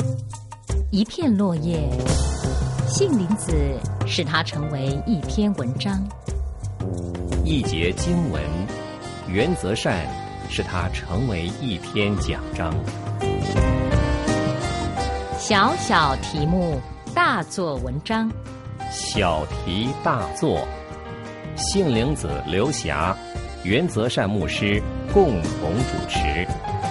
一片落叶，杏林子使它成为一篇文章； 一节经文，原则善使它成为一篇讲章。 小小题目，大做文章。 小题大做，杏林子、刘霞、原则善牧师共同主持。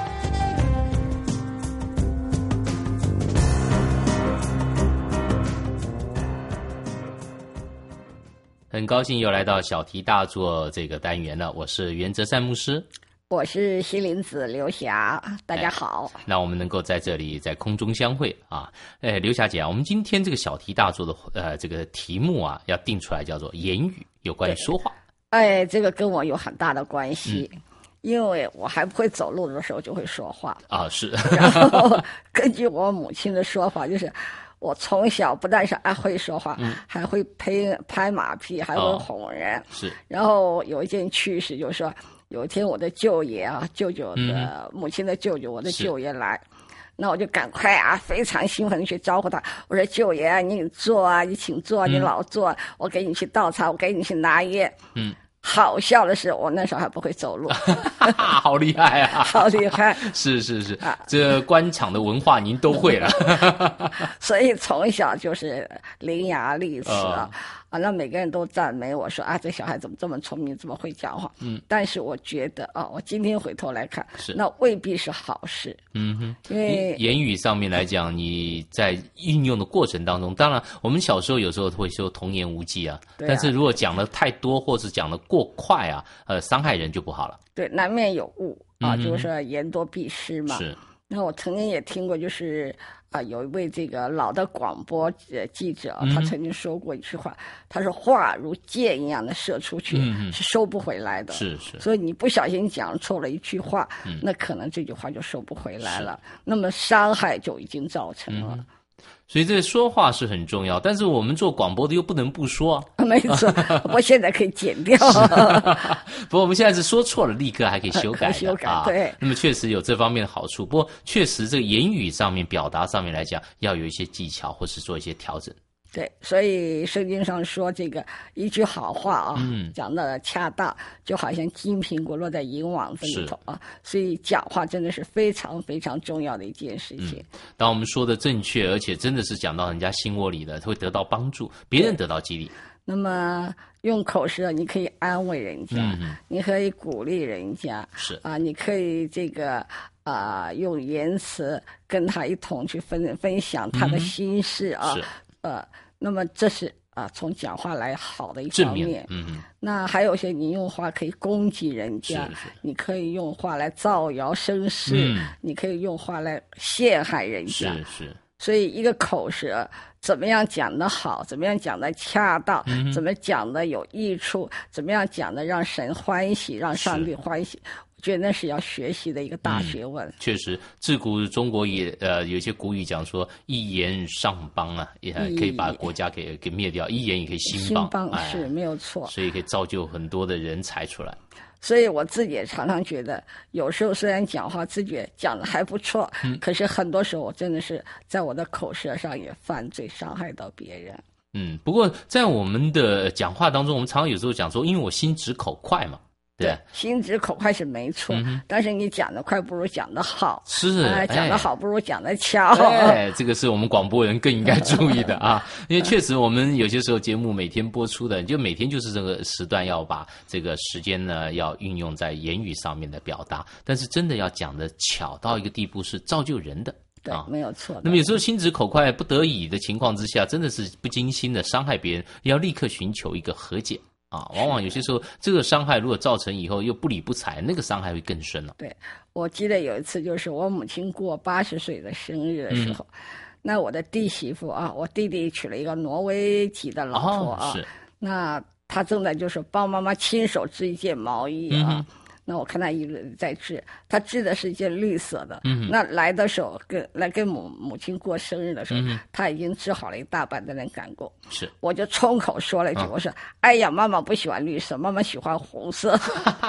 很高兴又来到小题大做这个单元了，我是原则善牧师， 我是杏林子刘霞，大家好。 那我们能够在这里在空中相会啊，刘霞姐啊，我们今天这个小题大做的这个题目啊，要定出来叫做言语，有关于说话。 这个跟我有很大的关系。因为我还不会走路的时候就会说话啊，是。 然后根据我母亲的说法，就是我从小不但是会说话，还会拍马屁，还会哄人。 是。 然后有一件趣事，就是说有一天我的舅爷啊，舅舅的母亲的舅舅，我的舅爷来。那我就赶快非常兴奋地去招呼他。我说：“舅爷，你坐啊，你请坐，你老坐，我给你去倒茶，我给你去拿烟。”好笑的是，我那时候还不会走路， 好厉害啊！ 好厉害！ 是，这官场的文化您都会了， 所以从小就是伶牙俐齿那每个人都赞美我说这小孩怎么这么聪明，这么会讲话。但是我觉得我今天回头来看，那未必是好事。因为言语上面来讲，你在运用的过程当中，当然我们小时候有时候会说童言无忌但是如果讲的太多或是讲的过快伤害人就不好了。对， 难免有误就是说言多必失嘛。 是。 那我曾经也听过，就是有一位这个老的广播记者，他曾经说过一句话，他说话如箭一样的射出去，是收不回来的。 是。 所以你不小心讲错了一句话，那可能这句话就收不回来了，那么伤害就已经造成了。 所以这个说话是很重要，但是我们做广播的又不能不说没错，我现在可以剪掉。 不过我们现在是说错了，立刻还可以修改对。 那么确实有这方面的好处，不过确实这个言语上面、表达上面来讲，要有一些技巧，或是做一些调整。 对，所以圣经上说这个一句好话讲的恰当，就好像金苹果落在银网子里头所以讲话真的是非常非常重要的一件事情。 当我们说的正确，而且真的是讲到人家心窝里的，会得到帮助，别人得到激励。 那么用口舌，你可以安慰人家，你可以鼓励人家， 是你可以这个用言辞跟他一同去分享他的心事是。 那么这是从讲话来好的一方面。那还有些你用话可以攻击人家，你可以用话来造谣生事，你可以用话来陷害人家。 是。 所以一个口舌怎么样讲得好，怎么样讲得恰当，怎么讲得有益处，怎么样讲得让神欢喜，让上帝欢喜，我觉得那是要学习的一个大学问。 确实，自古中国也有一些古语讲说，一言上邦也可以把国家给灭掉，一言也可以兴邦。 是没有错， 所以可以造就很多的人才出来。 所以我自己也常常觉得，有时候虽然讲话自己讲的还不错，可是很多时候我真的是在我的口舌上也犯罪，伤害到别人。 不过在我们的讲话当中，我们常常有时候讲说，因为我心直口快嘛。对， 心直口快是没错，但是你讲得快不如讲得好， 是讲得好不如讲得巧。 这个是我们广播人更应该注意的因为确实我们有些时候节目每天播出的，就每天就是这个时段要把这个时间呢要运用在言语上面的表达，但是真的要讲的巧到一个地步是造就人的。 对，没有错。 那么有时候心直口快不得已的情况之下，真的是不经心的伤害别人，要立刻寻求一个和解。往往有些时候这个伤害如果造成以后又不理不睬，那个伤害会更深了。 对，我记得有一次就是我母亲过80岁的生日的时候，那我的弟媳妇我弟弟娶了一个挪威籍的老婆是， 那他正在就是帮妈妈亲手织一件毛衣那我看他一直在织，他织的是一件绿色的。那来的时候跟母亲过生日的时候，他已经织好了一大半在那赶工。 是， 我就冲口说了一句，我说：“哎呀，妈妈不喜欢绿色，妈妈喜欢红色。”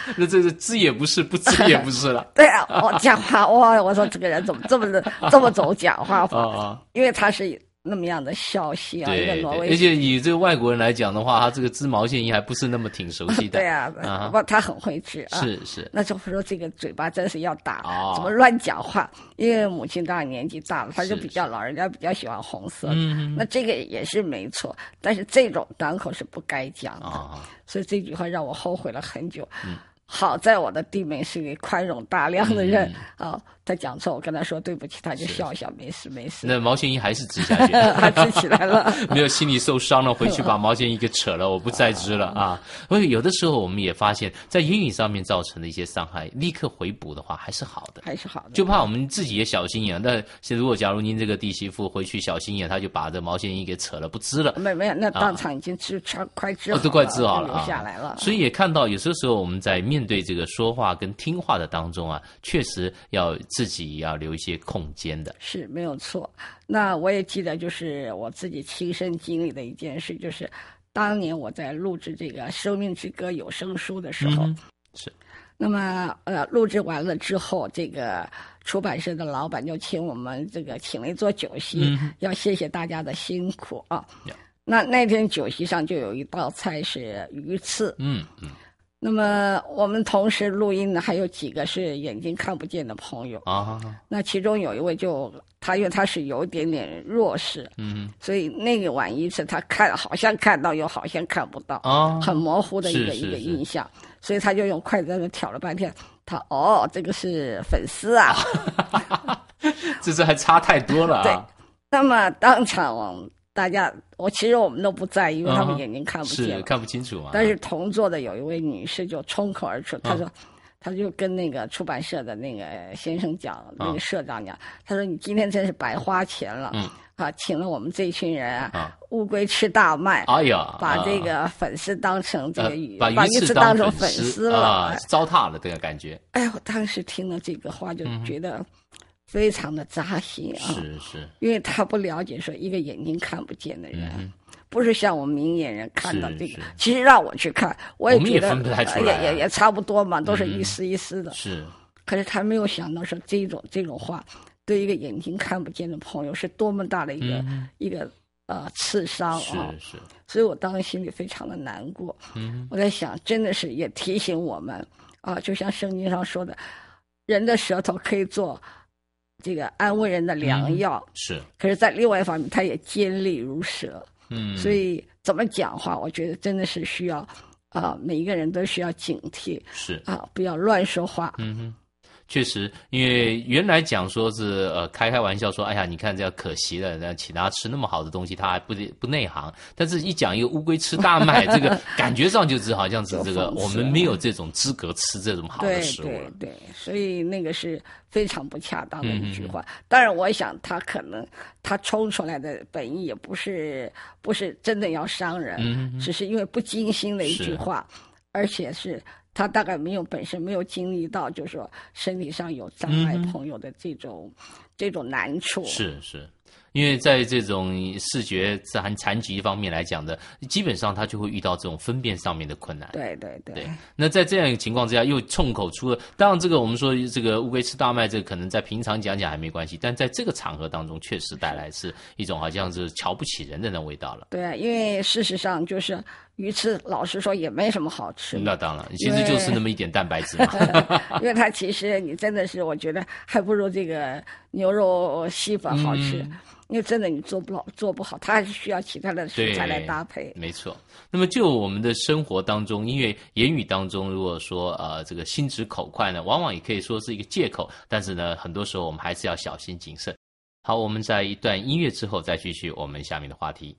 那这个知也不是，不知也不是了。 对啊，我讲话哇，我说这个人怎么这么走讲话法？因为他是那么样的笑嘻啊，一个挪威， 而且以这个外国人来讲的话，他这个织毛线衣还不是那么挺熟悉的。 对啊，不，他很会织啊。 是。 那就说这个嘴巴真是要打，怎么乱讲话？因为母亲当然年纪大了，他就比较老人家比较喜欢红色。那这个也是没错，但是这种当口是不该讲的，所以这句话让我后悔了很久。好在我的弟妹是个宽容大量的人他讲错，我跟他说对不起，他就笑笑，没事。 那毛线衣还是织下去， 他织起来了， 没有心里受伤了，回去把毛线衣给扯了，我不再织了啊。所以有的时候我们也发现，在言语上面造成的一些伤害，立刻回补的话还是好的，就怕我们自己也小心眼。但如果假如您这个弟媳妇回去小心眼，他就把这毛线衣给扯了，不织了， 没有，那当场已经快织好了， 都快织好了， 留下来了。 所以也看到有些时候我们在面对这个说话跟听话的当中确实要自己要留一些空间的， 是没有错。那我也记得，就是我自己亲身经历的一件事，就是当年我在录制这个《生命之歌》有声书的时候， 是。 那么录制完了之后，这个出版社的老板就请我们请了一桌酒席，要谢谢大家的辛苦啊。那天酒席上就有一道菜是鱼翅，那么我们同时录音的还有几个是眼睛看不见的朋友那其中有一位因为他是有一点点弱视，所以那个碗鱼翅他好像看到又好像看不到，很模糊的一个印象，所以他就用筷子在那挑了半天，这个是粉丝啊， 这还差太多了啊。 对，那么当场大家，其实我们都不在意，因为他们眼睛看不见， 看不清楚嘛。 但是同座的有一位女士就冲口而出，她说，她就跟那个出版社的那个先生讲，那个社长讲，她说你今天真是白花钱了，请了我们这一群人乌龟吃大麦， 哎呀， 把这个粉丝当成这个把鱼翅当成粉丝了糟蹋了这个感觉。 哎，我当时听了这个话就觉得非常的扎心是， 因为他不了解说一个眼睛看不见的人，不是像我们明眼人看到这个，其实让我去看，我也觉得分不太出来也差不多嘛，都是一丝一丝的。 是， 可是他没有想到说这种话对一个眼睛看不见的朋友是多么大的一个刺伤是， 所以我当时心里非常的难过。我在想，真的是也提醒我们就像圣经上说的，人的舌头可以做这个安慰人的良药， 是。 可是在另外一方面，它也尖利如蛇。所以怎么讲话，我觉得真的是需要每一个人都需要警惕， 是不要乱说话。 确实，因为原来讲说是开玩笑说，哎呀，你看这样可惜了，请他吃那么好的东西，他还不内行。但是一讲一个乌龟吃大麦，这个感觉上就是好像是这个我们没有这种资格吃这种好的食物了。 对，所以那个是非常不恰当的一句话。当然，我想他可能他冲出来的本意也不是真的要伤人，只是因为不经心的一句话，而且是。他大概本身没有经历到，就是说身体上有障碍朋友的这种难处。 是，因为在这种视觉残疾方面来讲的，基本上他就会遇到这种分辨上面的困难。 对。 那在这样一个情况之下，又冲口出了，当然这个我们说这个乌龟吃大麦，这个可能在平常讲还没关系，但在这个场合当中，确实带来是一种好像是瞧不起人的那味道了。 对，因为事实上就是鱼翅，老实说也没什么好吃。 那当然，其实就是那么一点蛋白质嘛。 因为它其实你真的是，我觉得还不如这个牛肉细粉好吃。因为真的你做不好，它还是需要其他的食材来搭配。 没错。那么就我们的生活当中，因为言语当中，如果说这个心直口快呢，往往也可以说是一个借口，但是呢，很多时候我们还是要小心谨慎。好，我们在一段音乐之后再继续我们下面的话题。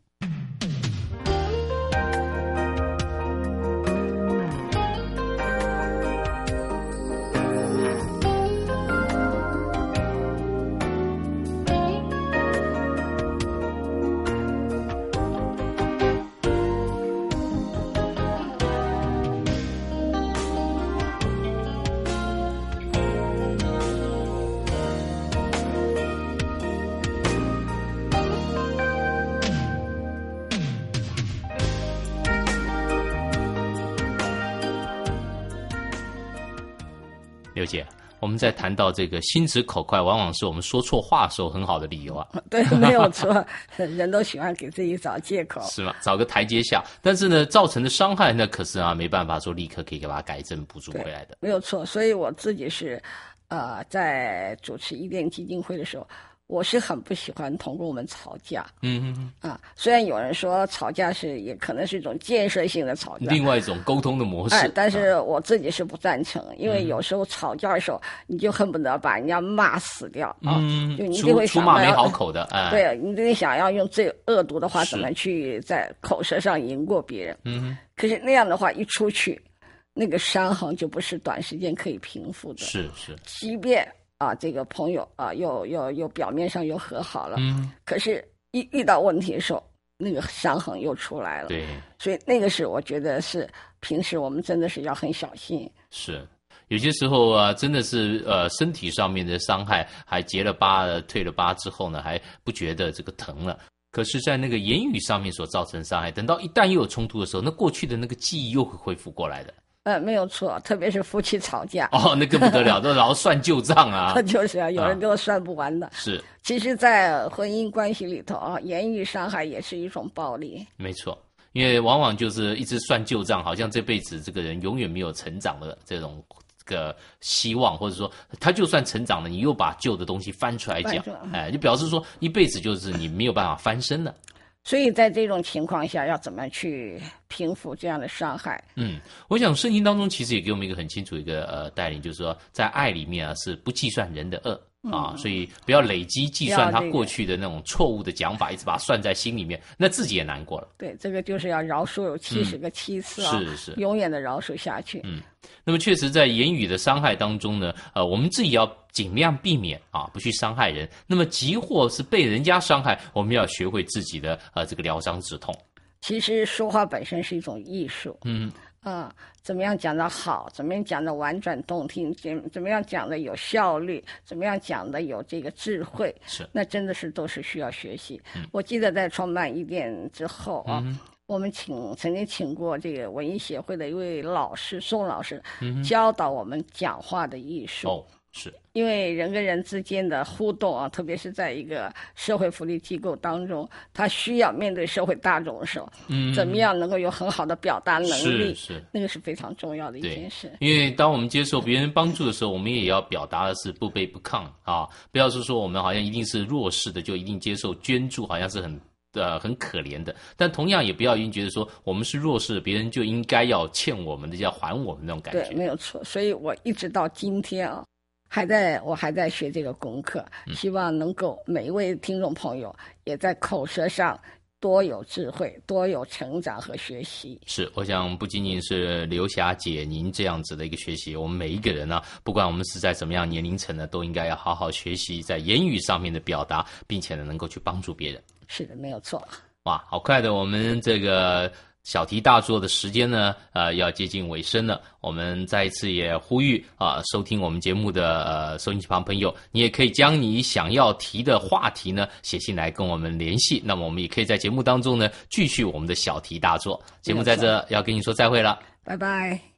刘姐，我们在谈到这个心直口快，往往是我们说错话的时候很好的理由啊。 对，没有错，人都喜欢给自己找借口， 是吗？找个台阶下，但是呢，造成的伤害那可是没办法说立刻可以给它改正补足回来的。 没有错，所以我自己是，在主持伊甸基金会的时候，我是很不喜欢同工们吵架。虽然有人说吵架也可能是一种建设性的吵架， 另外一种沟通的模式。 但是我自己是不赞成，因为有时候吵架的时候，你就恨不得把人家骂死掉啊，就你一定会想出骂没好口的， 对，你一定想要用最恶毒的话怎么去在口舌上赢过别人。可是那样的话一出去，那个伤痕就不是短时间可以平复的。 是， 即便这个朋友又表面上又和好了，可是一遇到问题的时候，那个伤痕又出来了。 对， 所以那个是我觉得是平时我们真的是要很小心。 是，有些时候真的是身体上面的伤害还结了疤退了疤之后呢，还不觉得这个疼了。可是在那个言语上面所造成伤害，等到一旦又有冲突的时候，那过去的那个记忆又会恢复过来的。 没有错，特别是夫妻吵架， 那更不得了，都老算旧账啊。 就是有人都算不完的。 是， 其实，在婚姻关系里头言语伤害也是一种暴力。 没错，因为往往就是一直算旧账，好像这辈子这个人永远没有成长的这种个希望，或者说他就算成长了，你又把旧的东西翻出来讲，就表示说一辈子就是你没有办法翻身了。 所以在这种情况下，要怎么去平复这样的伤害？ 我想圣经当中其实也给我们一个很清楚一个带领，就是说在爱里面是不计算人的恶。所以不要累积计算他过去的那种错误的讲法，一直把它算在心里面，那自己也难过了。 对，这个就是要饶恕有70个7次是永远的饶恕下去。 那么确实在言语的伤害当中呢，我们自己要尽量避免不去伤害人。那么即或是被人家伤害，我们要学会自己的这个疗伤止痛。 其实说话本身是一种艺术。怎么样讲得好，怎么样讲得婉转动听，怎么样讲得有效率，怎么样讲得有这个智慧，那真的是都是需要学习。我记得在创办伊甸之后我们曾经请过这个文艺协会的一位老师宋老师，教导我们讲话的艺术。 是， 因为人跟人之间的互动特别是在一个社会福利机构当中，他需要面对社会大众的时候，怎么样能够有很好的表达能力，那个是非常重要的一件事。 因为当我们接受别人帮助的时候，我们也要表达的是不卑不亢不要是说我们好像一定是弱势的，就一定接受捐助，好像是很可怜的。但同样也不要一定觉得说我们是弱势的，别人就应该要欠我们的，要还我们那种感觉。 对，没有错。所以我一直到今天我还在学这个功课，希望能够每一位听众朋友也在口舌上多有智慧，多有成长和学习。 是，我想不仅仅是刘霞姐您这样子的一个学习，我们每一个人不管我们是在什么样年龄层呢，都应该要好好学习在言语上面的表达，并且呢能够去帮助别人。 是的，没有错。 哇，好快的，我们这个小题大做的时间呢，要接近尾声了。我们再一次也呼吁收听我们节目的收音机旁朋友，你也可以将你想要提的话题呢写信来跟我们联系。那么我们也可以在节目当中呢继续我们的小题大做。节目在这要跟你说再会了， 拜拜。